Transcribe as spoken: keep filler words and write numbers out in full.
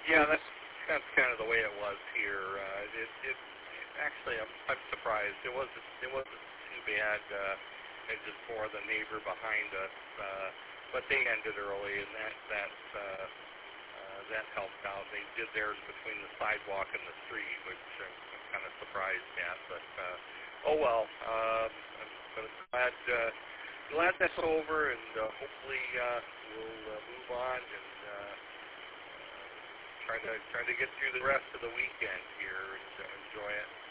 Yeah, that's that's kind of the way it was here. Uh, it, it, it actually, I'm, I'm surprised. It wasn't it wasn't too bad. Uh, it's just more the neighbor behind us, uh, but they ended early, and that that uh, uh, that helped out. They did theirs between the sidewalk and the street, which I'm, I'm kind of surprised at. But uh, oh well. Um, but I'm glad uh, glad that's over, and uh, hopefully uh, we'll uh, move on and. Uh, Trying to trying to get through the rest of the weekend here and uh, enjoy it.